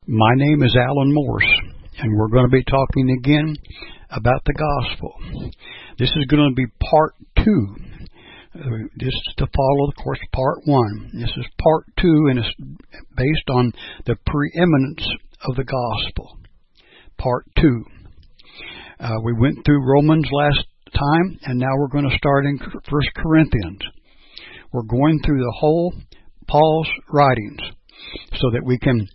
My name is Alan Morse, and we're going to be talking again about the gospel. This is going to be part 2. This is to follow, of course, part 1. This is part 2, and it's based on the preeminence of the gospel. Part 2. We went through Romans last time, and now we're going to start in 1 Corinthians. We're going through the whole Paul's writings so that we can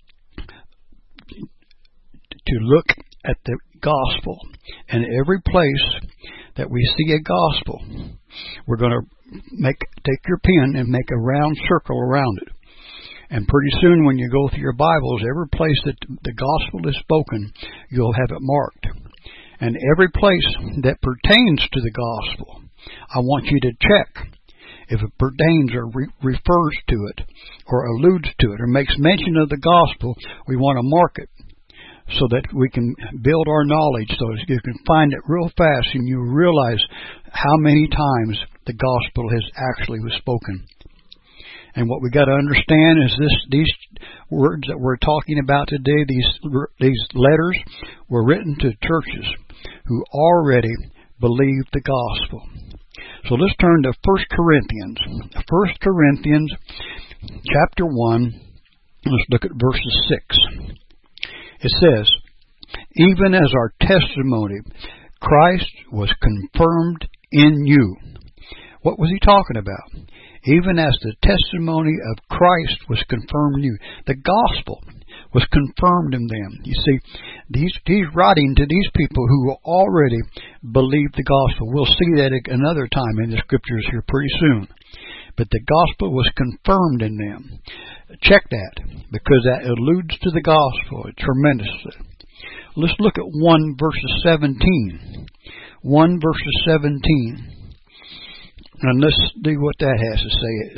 to look at the gospel. And every place that we see a gospel, we're going to take your pen and make a round circle around it. And pretty soon when you go through your Bibles, every place that the gospel is spoken, you'll have it marked. And every place that pertains to the gospel, I want you to check if it pertains or refers to it or alludes to it or makes mention of the gospel. We want to mark it so that we can build our knowledge so that you can find it real fast and you realize how many times the gospel has actually was spoken. And what we got to understand is these words that we're talking about today, these letters were written to churches who already believed the gospel. So let's turn to 1 Corinthians. 1 Corinthians chapter 1, let's look at verses 6. It says, even as our testimony, Christ was confirmed in you. What was he talking about? Even as the testimony of Christ was confirmed in you. The gospel was confirmed in them. You see, he's writing to these people who already believed the gospel. We'll see that another time in the scriptures here pretty soon. But the gospel was confirmed in them. Check that, because that alludes to the gospel tremendously. Let's look at 1 verses 17. 1 verses 17. And let's see what that has to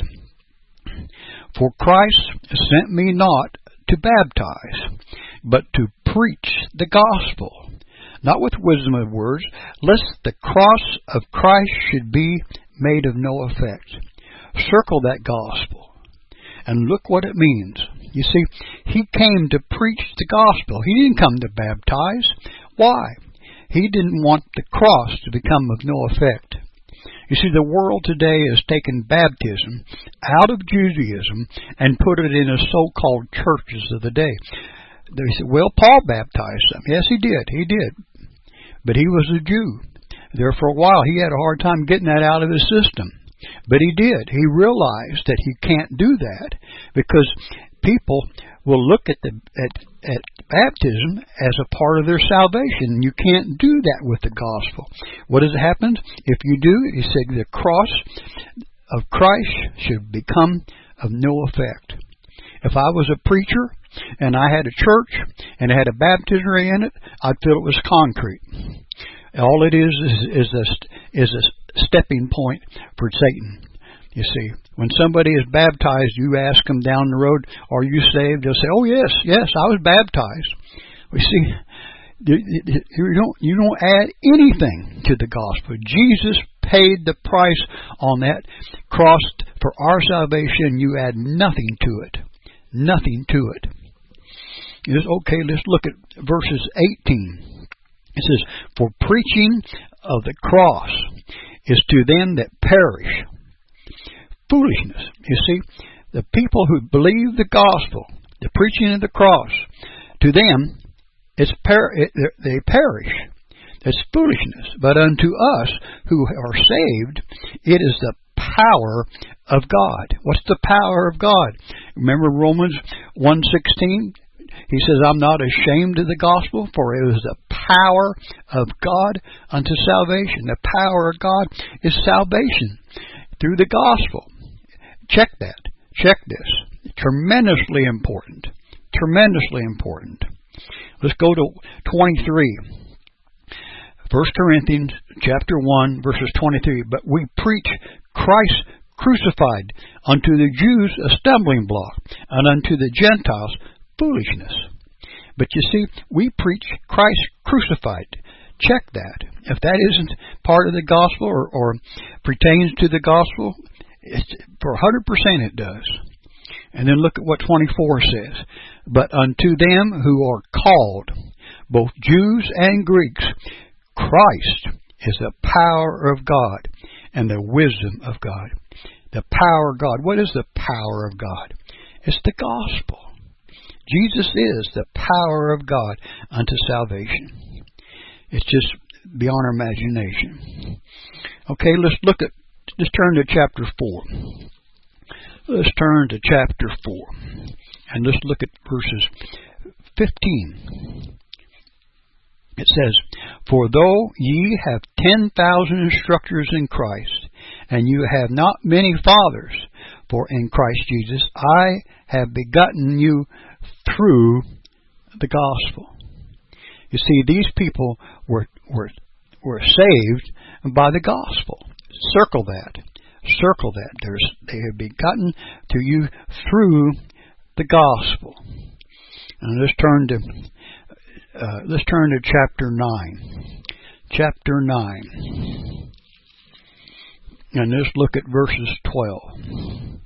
say. For Christ sent me not to baptize, but to preach the gospel, not with wisdom of words, lest the cross of Christ should be made of no effect. Circle that gospel and look what it means. You see, he came to preach the gospel. He didn't come to baptize. Why? He didn't want the cross to become of no effect. You see, the world today has taken baptism out of Judaism and put it in the so-called churches of the day. They said, well, Paul baptized them. Yes, he did. He did. But he was a Jew. There for a while, he had a hard time getting that out of his system. But he did. He realized that he can't do that because people will look at baptism as a part of their salvation. You can't do that with the gospel. What has happened? If you do, he said the cross of Christ should become of no effect. If I was a preacher and I had a church and it had a baptistry in it, I'd feel it was concrete. All it is a stepping point for Satan. You see, when somebody is baptized, you ask them down the road, are you saved? They'll say, oh, yes, I was baptized. We see, you don't add anything to the gospel. Jesus paid the price on that cross for our salvation. You add nothing to it. Nothing to it. Okay, let's look at verses 18. It says, for preaching of the cross is to them that perish foolishness. You see, the people who believe the gospel, the preaching of the cross, to them, they perish. It's foolishness. But unto us who are saved, it is the power of God. What's the power of God? Remember Romans 1:16? He says, I'm not ashamed of the gospel, for it is the power of God unto salvation. The power of God is salvation through the gospel. Check that. Check this. Tremendously important. Tremendously important. Let's go to 23. 1 Corinthians chapter 1, verses 23. But we preach Christ crucified, unto the Jews a stumbling block, and unto the Gentiles foolishness. But you see, we preach Christ crucified. Check that. If that isn't part of the gospel or pertains to the gospel, for 100% it does. And then look at what 24 says. But unto them who are called, both Jews and Greeks, Christ is the power of God and the wisdom of God. The power of God. What is the power of God? It's the gospel. Jesus is the power of God unto salvation. It's just beyond our imagination. Okay, let's turn to chapter 4. Let's turn to chapter 4. And let's look at verses 15. It says, For though ye have 10,000 instructors in Christ, and you have not many fathers, for in Christ Jesus I have begotten you through the gospel. You see, these people were saved by the gospel. Circle that. Circle that. They have begotten to you through the gospel. And let's turn to chapter 9. Chapter 9. And let's look at verses 12.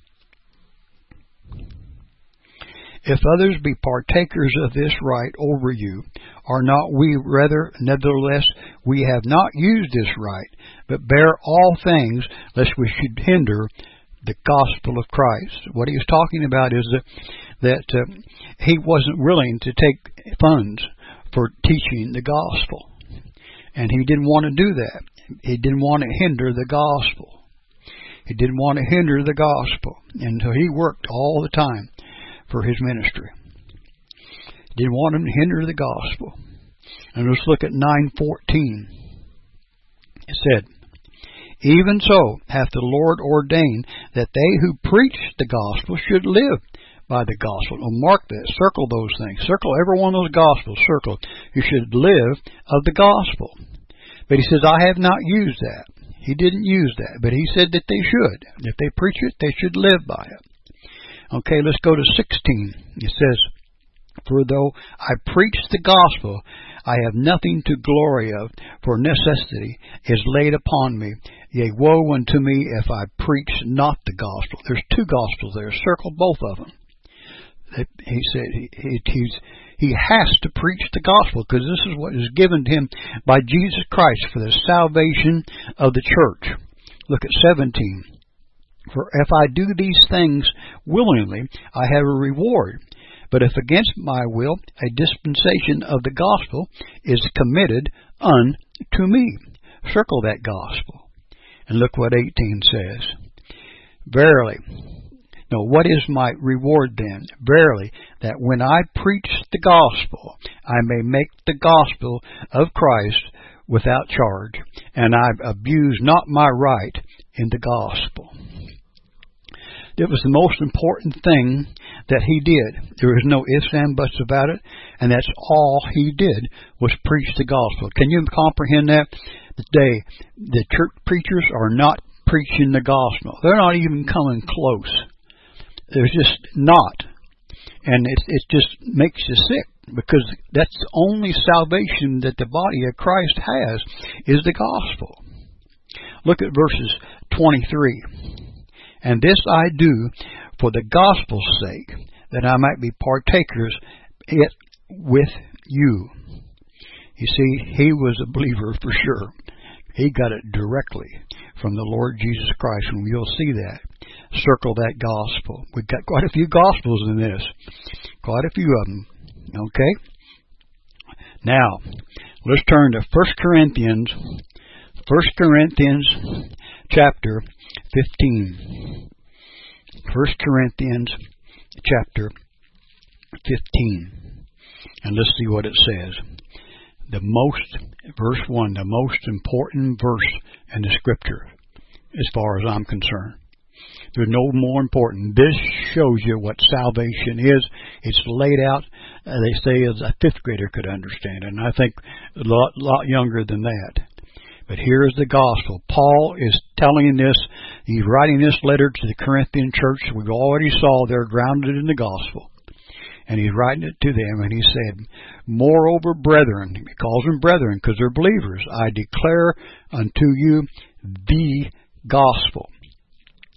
If others be partakers of this right over you, are not we rather, nevertheless, we have not used this right, but bear all things, lest we should hinder the gospel of Christ. What he was talking about is that he wasn't willing to take funds for teaching the gospel. And he didn't want to do that. He didn't want to hinder the gospel. He didn't want to hinder the gospel. And so he worked all the time for his ministry. Didn't want him to hinder the gospel. And let's look at 9:14. It said, Even so hath the Lord ordained that they who preach the gospel should live by the gospel. Now mark that. Circle those things. Circle every one of those gospels. Circle. You should live of the gospel. But he says, I have not used that. He didn't use that. But he said that they should. If they preach it, they should live by it. Okay, let's go to 16. It says, For though I preach the gospel, I have nothing to glory of, for necessity is laid upon me. Yea, woe unto me if I preach not the gospel. There's two gospels there. Circle both of them. He said he has to preach the gospel, because this is what is given to him by Jesus Christ for the salvation of the church. Look at 17. For if I do these things willingly, I have a reward. But if against my will, a dispensation of the gospel is committed unto me. Circle that gospel. And look what 18 says. Verily. No, what is my reward then? Verily, that when I preach the gospel, I may make the gospel of Christ without charge, and I abuse not my right in the gospel. It was the most important thing that he did. There was no ifs and buts about it, and that's all he did was preach the gospel. Can you comprehend that? Today, the church preachers are not preaching the gospel. They're not even coming close. There's just not. And it just makes you sick, because that's the only salvation that the body of Christ has is the gospel. Look at verses 23. And this I do for the gospel's sake, that I might be partakers it with you. You see, he was a believer for sure. He got it directly from the Lord Jesus Christ, and you'll see that. Circle that gospel. We've got quite a few gospels in this. Quite a few of them. Okay? Now, let's turn to 1 Corinthians. 1 Corinthians chapter 15. 1 Corinthians chapter 15. And let's see what it says. Verse 1, the most important verse in the Scripture, as far as I'm concerned. There's no more important. This shows you what salvation is. It's laid out, they say, as a fifth grader could understand it. And I think a lot younger than that. But here's the gospel. Paul is telling this. He's writing this letter to the Corinthian church. We already saw they're grounded in the gospel. And he's writing it to them, and he said, Moreover, brethren, he calls them brethren because they're believers, I declare unto you the gospel.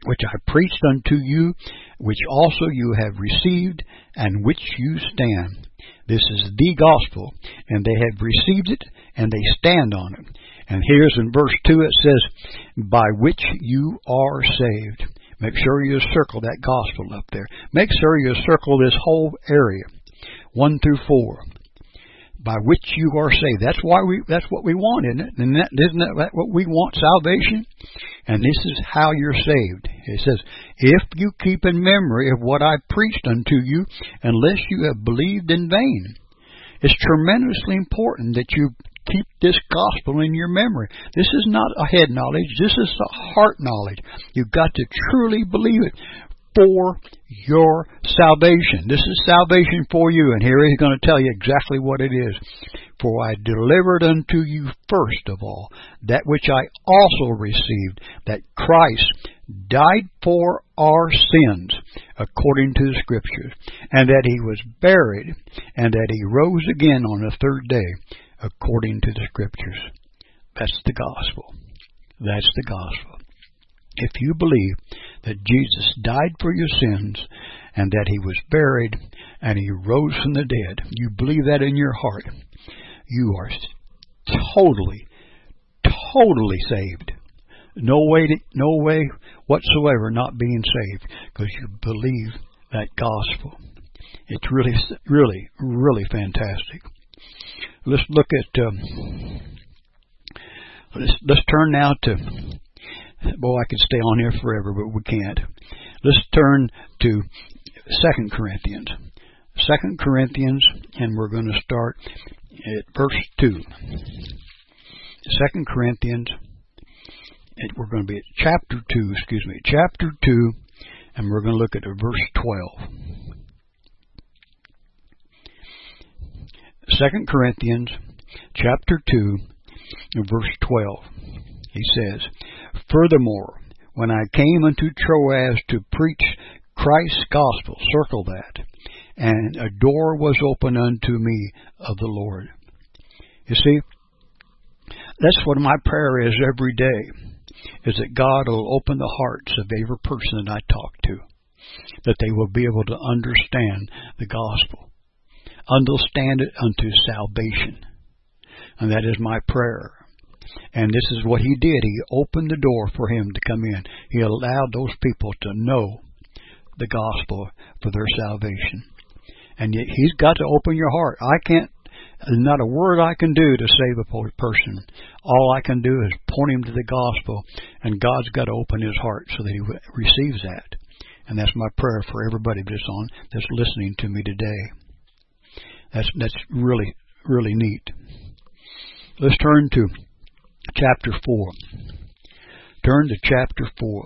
which I preached unto you, which also you have received, and which you stand. This is the gospel, and they have received it, and they stand on it. And here's in verse 2 it says, by which you are saved. Make sure you circle that gospel up there. Make sure you circle this whole area, 1 through 4. By which you are saved. That's what we want, isn't it? And isn't that what we want, salvation? And this is how you're saved. It says, if you keep in memory of what I preached unto you, unless you have believed in vain. It's tremendously important that you keep this gospel in your memory. This is not a head knowledge. This is a heart knowledge. You've got to truly believe it for your salvation. This is salvation for you, and here he's going to tell you exactly what it is. For I delivered unto you first of all that which I also received, that Christ died for our sins according to the Scriptures, and that he was buried, and that he rose again on the third day according to the Scriptures. That's the gospel. That's the gospel. If you believe that Jesus died for your sins and that he was buried and he rose from the dead, you believe that in your heart, you are totally saved. No way whatsoever not being saved, because you believe that gospel. It's really fantastic. Let's look at. Let's turn now to. Boy, I could stay on here forever, but we can't. Let's turn to 2 Corinthians. 2 Corinthians, and we're going to start at verse 2. 2 Corinthians, we're going to be at chapter 2, and we're going to look at verse 12. 2 Corinthians, chapter 2, and verse 12. He says, furthermore, when I came unto Troas to preach Christ's gospel, circle that, and a door was opened unto me of the Lord. You see, that's what my prayer is every day, is that God will open the hearts of every person that I talk to, that they will be able to understand the gospel, understand it unto salvation. And that is my prayer. And this is what he did. He opened the door for him to come in. He allowed those people to know the gospel for their salvation. And yet he's got to open your heart. There's not a word I can do to save a person. All I can do is point him to the gospel, and God's got to open his heart so that he receives that. And that's my prayer for everybody that's listening to me today. That's really, really neat. Let's turn to chapter 4. Turn to chapter 4.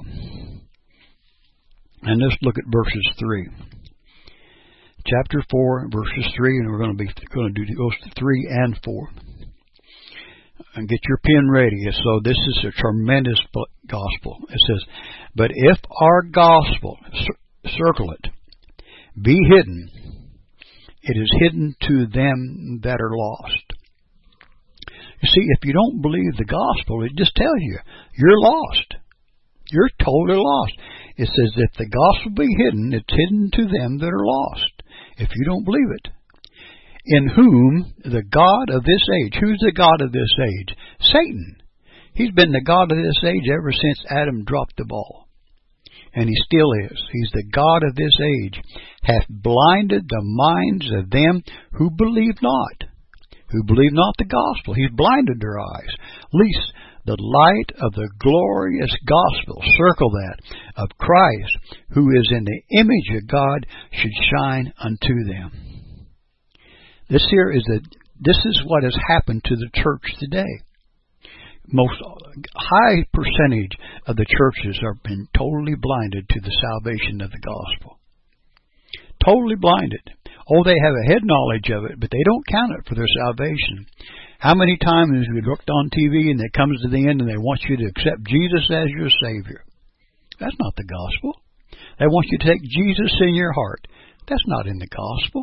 And let's look at verses 3. Chapter 4, verses 3, and we're going to do those 3 and 4. And get your pen ready. So this is a tremendous gospel. It says, but if our gospel, circle it, be hidden, it is hidden to them that are lost. You see, if you don't believe the gospel, it just tells you you're lost. You're totally lost. It says, if the gospel be hidden, it's hidden to them that are lost. If you don't believe it. In whom the God of this age, who's the God of this age? Satan. He's been the God of this age ever since Adam dropped the ball. And he still is. He's the God of this age. Hath blinded the minds of them who believe not. Who believe not the gospel. He's blinded their eyes. Lest the light of the glorious gospel, circle that, of Christ, who is in the image of God, should shine unto them. This is what has happened to the church today. Most high percentage of the churches have been totally blinded to the salvation of the gospel. Totally blinded. Oh, they have a head knowledge of it, but they don't count it for their salvation. How many times have we looked on TV and it comes to the end and they want you to accept Jesus as your Savior? That's not the gospel. They want you to take Jesus in your heart. That's not in the gospel.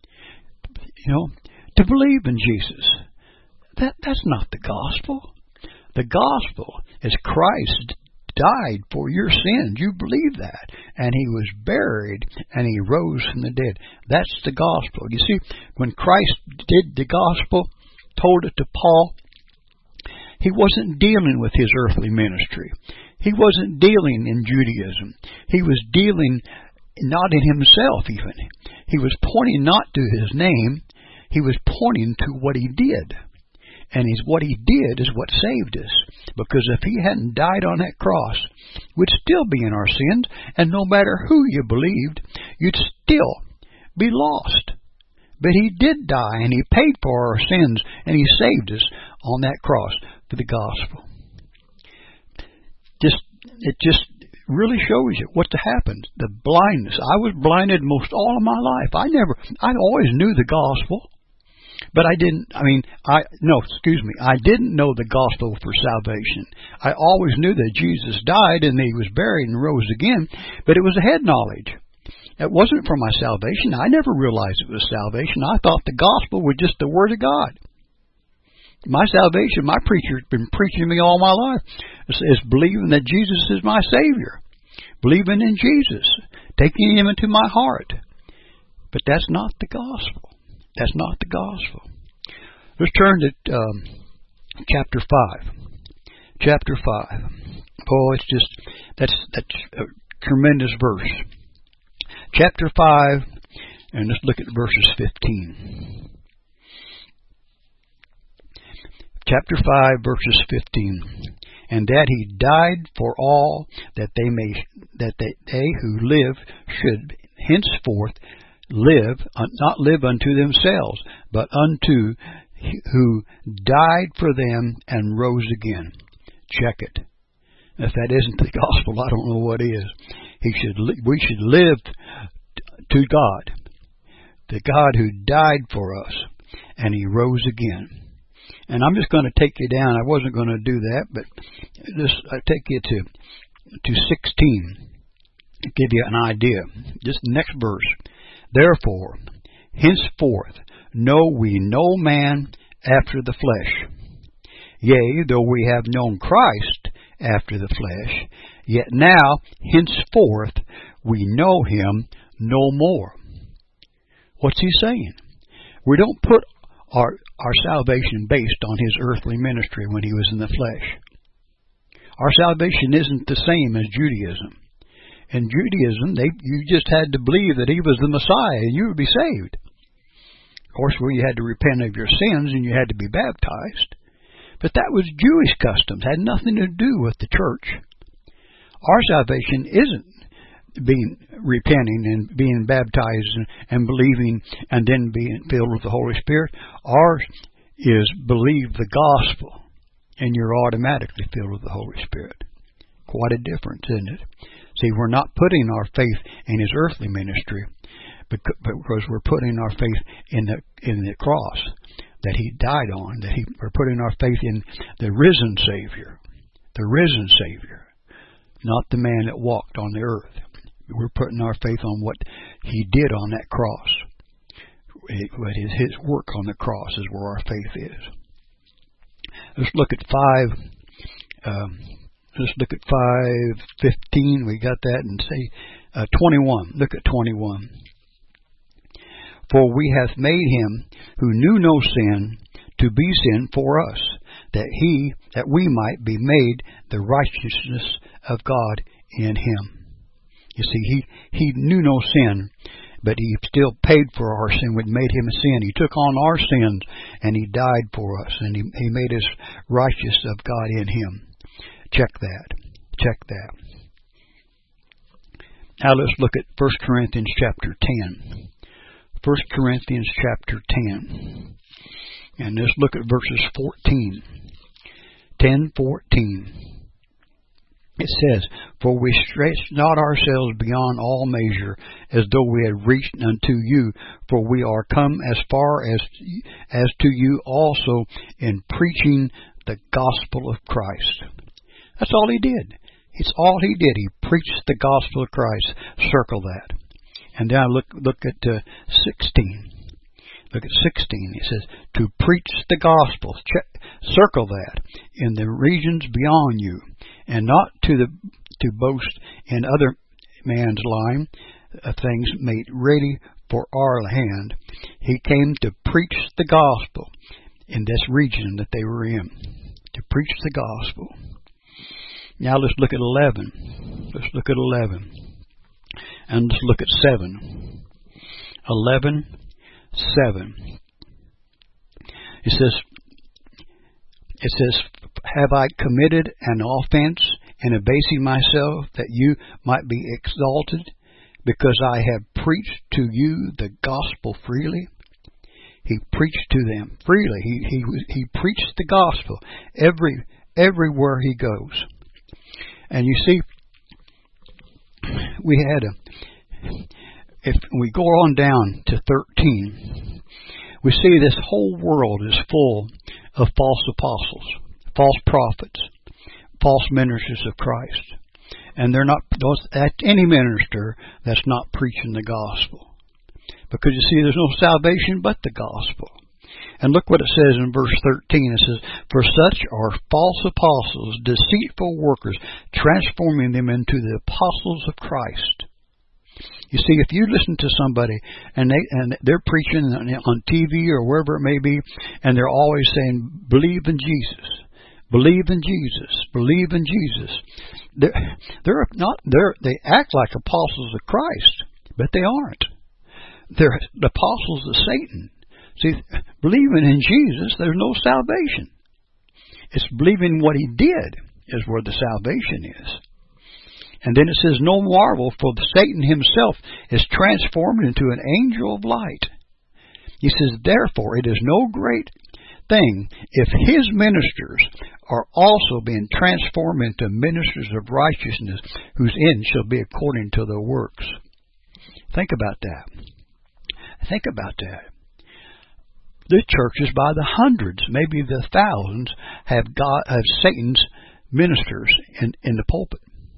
To believe in Jesus. That's not the gospel. The gospel is Christ died for your sins. You believe that. And he was buried, and he rose from the dead. That's the gospel. You see, when Christ did the gospel, told it to Paul, he wasn't dealing with his earthly ministry. He wasn't dealing in Judaism. He was dealing not in himself even. He was pointing not to his name. He was pointing to what he did. And what he did is what saved us. Because if he hadn't died on that cross, we'd still be in our sins. And no matter who you believed, you'd still be lost. But he did die, and he paid for our sins, and he saved us on that cross for the gospel. It just really shows you what happened. The blindness. I was blinded most all of my life. I always knew the gospel, but I didn't know the gospel for salvation. I always knew that Jesus died and he was buried and rose again, but it was a head knowledge. It wasn't for my salvation. I never realized it was salvation. I thought the gospel was just the word of God. My salvation, my preacher's been preaching to me all my life, is believing that Jesus is my Savior. Believing in Jesus. Taking Him into my heart. But that's not the gospel. That's not the gospel. Let's turn to chapter 5. Chapter 5. Oh, it's just, that's a tremendous verse. Chapter 5, and let's look at verses 15. Chapter 5, verses 15. And that he died for all, that they who live should henceforth live, not live unto themselves, but unto who died for them and rose again. Check it. If that isn't the gospel, I don't know what is. We should live to God, the God who died for us, and he rose again. And I'm just going to take you down. I wasn't going to do that, but I'll take you to 16. Give you an idea. Just the next verse. Therefore, henceforth know we no man after the flesh. Yea, though we have known Christ after the flesh, yet now, henceforth, we know him no more. What's he saying? We don't put our salvation based on his earthly ministry when he was in the flesh. Our salvation isn't the same as Judaism. In Judaism, you just had to believe that he was the Messiah and you would be saved. Of course, you had to repent of your sins and you had to be baptized. But that was Jewish customs. It had nothing to do with the church. Our salvation isn't repenting and being baptized and believing and then being filled with the Holy Spirit. Ours is believe the gospel and you're automatically filled with the Holy Spirit. Quite a difference, isn't it? See, we're not putting our faith in his earthly ministry because we're putting our faith in the cross that he died on. We're putting our faith in the risen Savior. The risen Savior. Not the man that walked on the earth. We're putting our faith on what he did on that cross. His work on the cross is where our faith is. Let's look at 5:15. We got that, and say 21. Look at 21. For we hath made him who knew no sin to be sin for us, that we might be made the righteousness of God in him. You see, he knew no sin, but he still paid for our sin. We made him a sin. He took on our sins, and he died for us, and he made us righteous of God in him. Check that. Check that. Now let's look at 1 Corinthians chapter 10. 1 Corinthians chapter 10. And let's look at verses 14. 10:14. It says, For we stretch not ourselves beyond all measure, as though we had reached unto you, for we are come as far as to you also in preaching the gospel of Christ. That's all he did. It's all he did. He preached the gospel of Christ. Circle that. And now look at 16. Look at 16. It says, to preach the gospel. Circle that. In the regions beyond you. and not to boast in other man's line of things made ready for our hand. He came to preach the gospel in this region that they were in, to preach the gospel. Now let's look at 11. Let's look at 11. And let's look at 7. 11:7. It says, have I committed an offense in abasing myself that you might be exalted, because I have preached to you the gospel freely? He preached to them freely. He preached the gospel everywhere he goes. And you see, if we go on down to 13, we see this whole world is full of false apostles, false prophets, false ministers of Christ. And they're not any minister that's not preaching the gospel. Because you see, there's no salvation but the gospel. And look what it says in verse 13. It says, for such are false apostles, deceitful workers, transforming them into the apostles of Christ. You see, if you listen to somebody and they're preaching on TV or wherever it may be, and they're always saying, believe in Jesus, believe in Jesus, believe in Jesus. They act like apostles of Christ, but they aren't. They're the apostles of Satan. See, believing in Jesus, there's no salvation. It's believing what he did is where the salvation is. And then it says, no marvel, for Satan himself is transformed into an angel of light. He says, therefore, it is no great thing if his ministers are also being transformed into ministers of righteousness, whose end shall be according to their works. Think about that. Think about that. The churches by the hundreds, maybe the thousands, have Satan's ministers in the pulpit.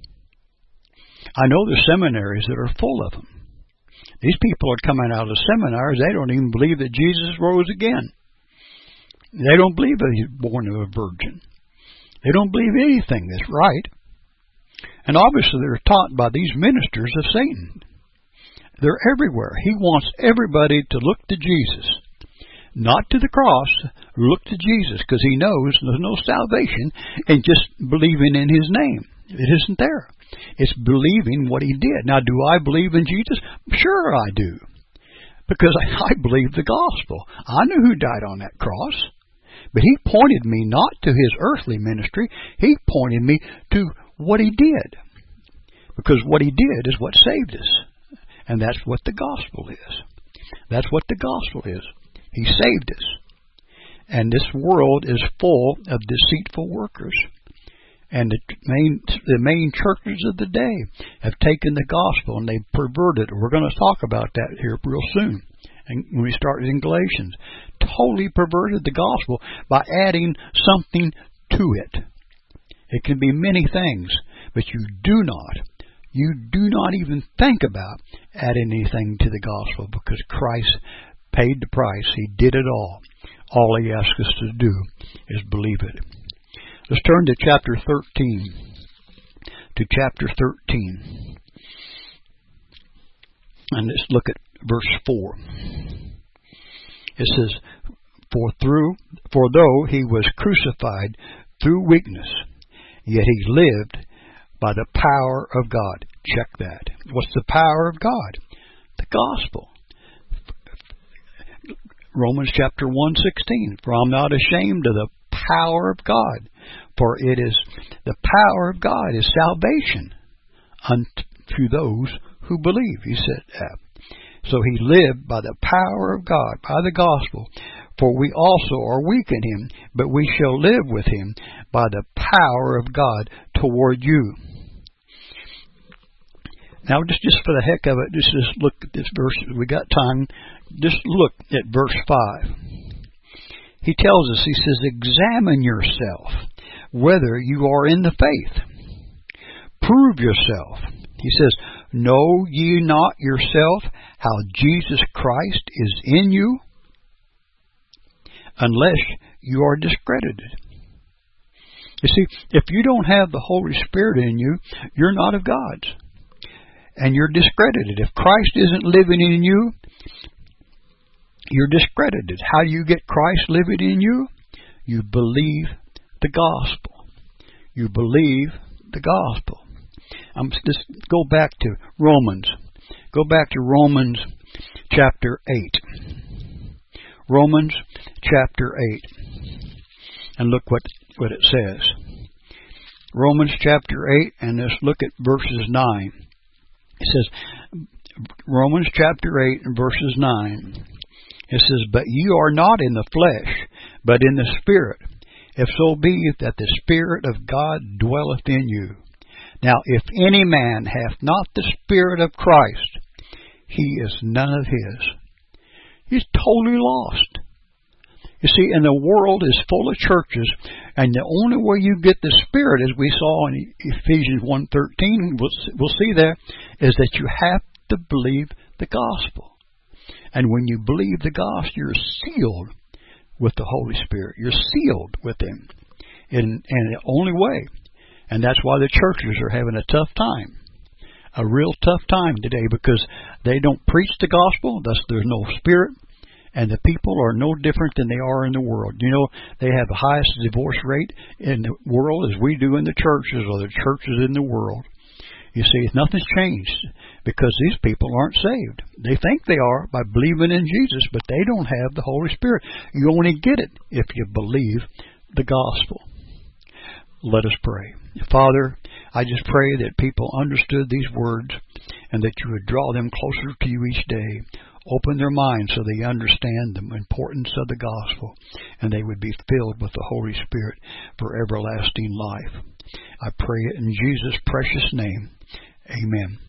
I know there's seminaries that are full of them. These people are coming out of seminaries. They don't even believe that Jesus rose again. They don't believe that he's born of a virgin. They don't believe anything that's right. And obviously they're taught by these ministers of Satan. They're everywhere. He wants everybody to look to Jesus. Not to the cross, look to Jesus, because he knows there's no salvation in just believing in his name. It isn't there. It's believing what he did. Now, do I believe in Jesus? Sure I do. Because I believe the gospel. I knew who died on that cross. But he pointed me not to his earthly ministry. He pointed me to what he did. Because what he did is what saved us. And that's what the gospel is. That's what the gospel is. He saved us. And this world is full of deceitful workers. And the main churches of the day have taken the gospel and they've perverted it. We're going to talk about that here real soon. And when we start in Galatians, totally perverted the gospel by adding something to it. It can be many things, but you do not even think about adding anything to the gospel, because Christ paid the price. He did it all. All he asks us to do is believe it. Let's turn to chapter 13. To chapter 13. And let's look at verse 4. It says, For though he was crucified through weakness, yet he lived by the power of God. Check that. What's the power of God? The gospel. Romans chapter 1:16. For I'm not ashamed of the power of God, for it is the power of God is salvation unto those who believe. He said that. So he lived by the power of God, by the gospel. For we also are weak in him, but we shall live with him by the power of God toward you. Now, just for the heck of it, just look at this verse. We got time. Just look at verse 5. He tells us, he says, examine yourself whether you are in the faith. Prove yourself. He says, know ye not yourself how Jesus Christ is in you, unless you are discredited. You see, if you don't have the Holy Spirit in you, you're not of God's. And you're discredited. If Christ isn't living in you, you're discredited. How do you get Christ living in you? You believe the gospel. You believe the gospel. Let's go back to Romans. Go back to Romans chapter 8. Romans chapter 8. And look what it says. Romans chapter 8, and let's look at verses 9. It says, Romans chapter 8 and verses 9. It says, but you are not in the flesh, but in the Spirit, if so be that the Spirit of God dwelleth in you. Now, if any man hath not the Spirit of Christ, he is none of his. He's totally lost. You see, and the world is full of churches, and the only way you get the Spirit, as we saw in Ephesians 1:13, we'll see there, is that you have to believe the gospel. And when you believe the gospel, you're sealed with the Holy Spirit. You're sealed with Him in the only way. And that's why the churches are having a tough time. A real tough time today, because they don't preach the gospel, thus there's no Spirit. And the people are no different than they are in the world. You know, they have the highest divorce rate in the world as we do in the churches, or the churches in the world. You see, nothing's changed because these people aren't saved. They think they are by believing in Jesus, but they don't have the Holy Spirit. You only get it if you believe the gospel. Let us pray. Father, I just pray that people understood these words and that you would draw them closer to you each day. Open their minds so they understand the importance of the gospel, and they would be filled with the Holy Spirit for everlasting life. I pray it in Jesus' precious name. Amen.